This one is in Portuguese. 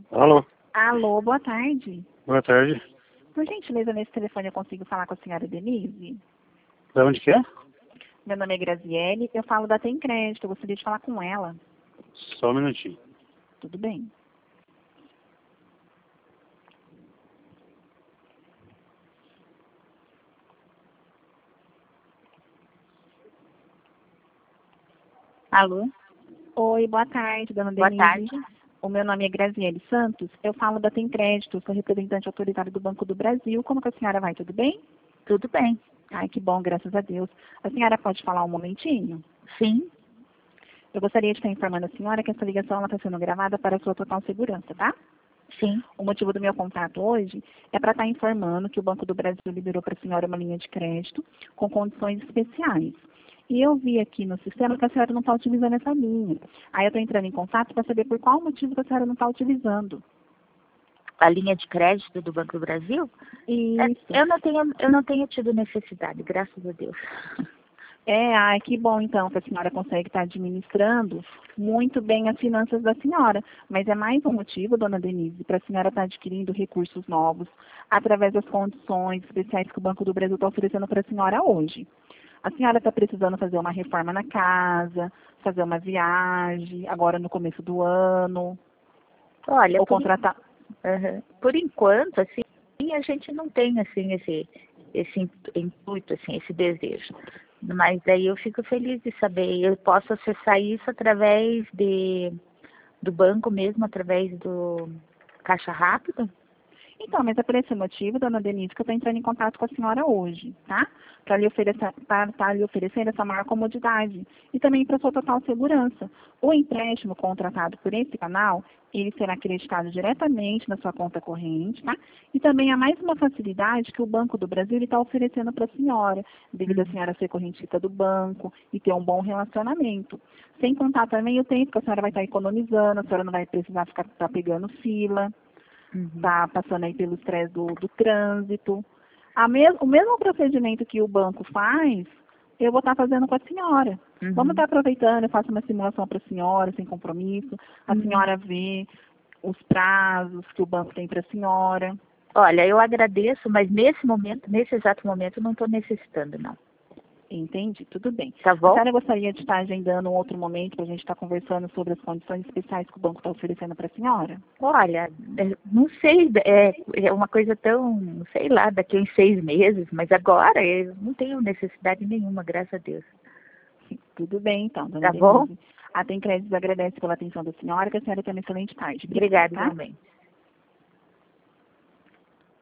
Alô, Alô, boa tarde. boa tarde. Por gentileza, nesse telefone eu consigo falar com a senhora Denise? Da onde que é? Meu nome é Graziele, eu falo da Tem Crédito, eu gostaria de falar com ela. Só um minutinho. Tudo bem? Alô, Oi, boa tarde, dona boa Denise. tarde. O meu nome é Graziele Santos, eu falo da Tem Crédito, sou representante autoritário do Banco do Brasil. Como que a senhora vai? Tudo bem? Tudo bem? Ai, que bom, graças a Deus. A senhora pode falar um momentinho? Sim, Eu gostaria de estar informando a senhora que essa ligação está sendo gravada para a sua total segurança, tá? sim. O motivo do meu contato hoje é para estar informando que o Banco do Brasil liberou para a senhora uma linha de crédito com condições especiais. E eu vi aqui no sistema que a senhora não está utilizando essa linha. Aí eu estou entrando em contato para saber por qual motivo que a senhora não está utilizando. A linha de crédito do Banco do Brasil? Isso. Eu não tenho tido necessidade, graças a Deus. Ai, que bom então que a senhora consegue estar administrando muito bem as finanças da senhora. Mas é mais um motivo, dona Denise, para a senhora estar adquirindo recursos novos através das condições especiais que o Banco do Brasil está oferecendo para a senhora hoje. A senhora está precisando fazer uma reforma na casa, fazer uma viagem, agora no começo do ano, Olha, ou contratar. por enquanto, assim, a gente não tem assim esse intuito, assim, esse desejo. Mas daí eu fico feliz de saber. Eu posso acessar isso através do banco mesmo, através do Caixa Rápido? Então, mas é por esse motivo, dona Denise, que eu estou entrando em contato com a senhora hoje, tá? Para lhe oferecer essa maior comodidade e também para sua total segurança. O empréstimo contratado por esse canal, ele será acreditado diretamente na sua conta corrente, tá? E também há mais uma facilidade que o Banco do Brasil está oferecendo para a senhora, devido a senhora ser correntista do banco e ter um bom relacionamento. Sem contar também o tempo que a senhora vai estar economizando, a senhora não vai precisar ficar pegando fila. Tá passando aí pelo estresse do trânsito. O mesmo procedimento que o banco faz, eu vou estar fazendo com a senhora. Vamos estar aproveitando, eu faço uma simulação para a senhora, sem compromisso. A senhora vê os prazos que o banco tem para a senhora. Olha, eu agradeço, mas nesse exato momento, eu não estou necessitando, não. Entendi, tudo bem. Tá A bom? senhora gostaria de estar agendando um outro momento para a gente estar conversando sobre as condições especiais que o banco está oferecendo para a senhora? Olha, não sei, é uma coisa tão, sei lá, daqui a uns 6 meses, mas agora eu não tenho necessidade nenhuma, graças a Deus. Tudo bem, então, dona Tá bom? Denise. A Tem Créditos agradece pela atenção da senhora, que a senhora tenha uma excelente tarde. Obrigada, Tá? igualmente.